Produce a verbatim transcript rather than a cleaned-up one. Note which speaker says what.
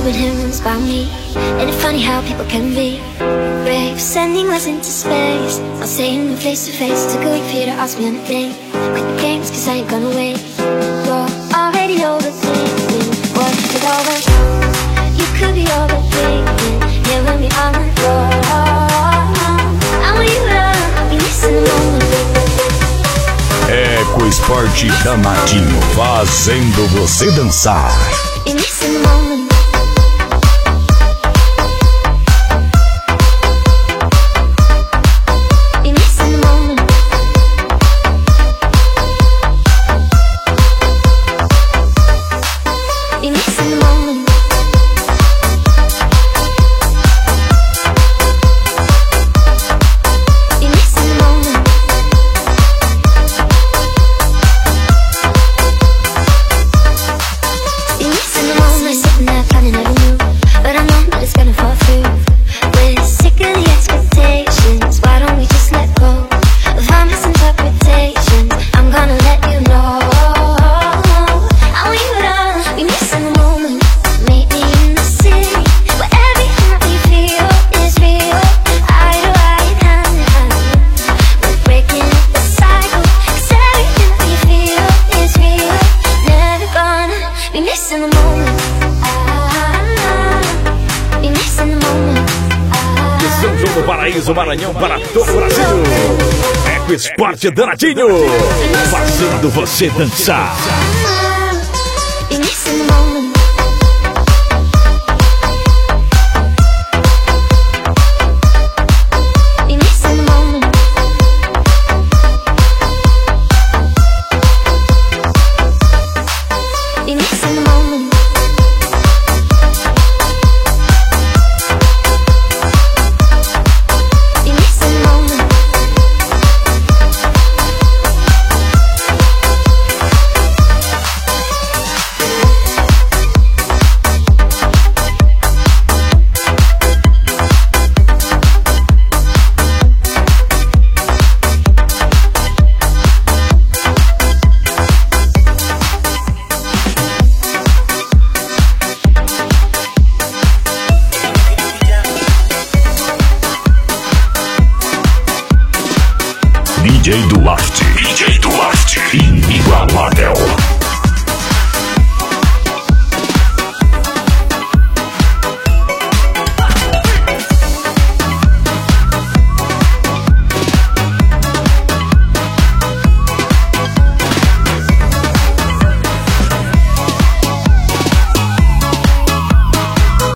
Speaker 1: doing hymns about me. Ain't it funny how people can be brave, sending us into space, not saying them face to face. Too good for you to ask me on a date. Quit the games cause I ain't gonna wait. You're already overthinking what it all went wrong. You could be overthinking, here with me on the floor. I want you to be missing the moment.
Speaker 2: Eco Esporte Danadinho, fazendo você dançar.
Speaker 1: Be missing the moment.
Speaker 3: Paraíso, Maranhão, para todo o Brasil. Eco Esporte Danadinho, fazendo você dançar.